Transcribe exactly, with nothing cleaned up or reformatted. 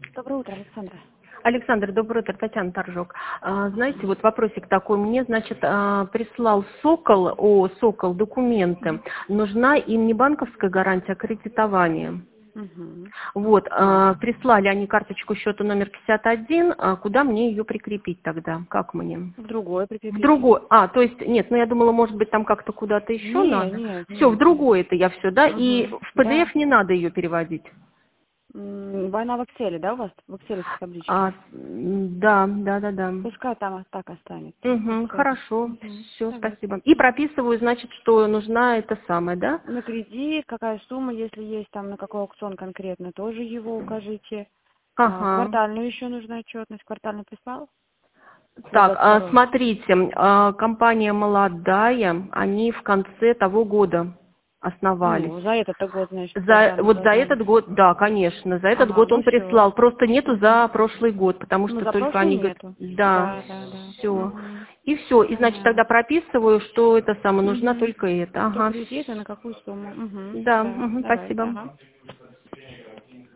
Доброе утро, Александра. Александр, доброе утро, Татьяна Торжок. А, знаете, вот вопросик такой. Мне, значит, а, прислал Сокол, о, Сокол, документы. Нужна им не банковская гарантия, а кредитование. Угу. Вот, а, прислали они карточку счета номер пятьдесят один, а куда мне ее прикрепить тогда? Как мне? В другое В прикрепите. другой. А, то есть, нет, ну я думала, может быть, там как-то куда-то еще Не, надо. нет, Все, в нет, нет. другое это я все, да? И Угу. в Да. пэ дэ эф не надо ее переводить. М, Война в Excel, да, у вас? В Excel табличке. А, м, да, да, да, да. Пускай там так останется. Угу, Excel. хорошо, Угу. все, Давайте. спасибо. И прописываю, значит, что нужна это самое, да? На кредит, какая сумма, если есть там, на какой аукцион конкретно, тоже его укажите. А, Ага. квартальную еще нужна отчетность. Квартально прислал? За Так, двадцать а, второй. смотрите, а, компания молодая, они в конце того года основались. Ну, за этот год, значит, За, квартально вот за должна этот быть. год, да, конечно, за этот Ага, год ну он все. прислал, просто нету за прошлый год, потому Ну, что за только прошлый они говорят, нету. да, Да, да, да. все. Угу. И все, и значит тогда Понятно. прописываю, что это самое, нужна Угу. только это. Кто Ага, кредит и на какую сумму? Угу. да, Да, мгм, давайте, спасибо. ага.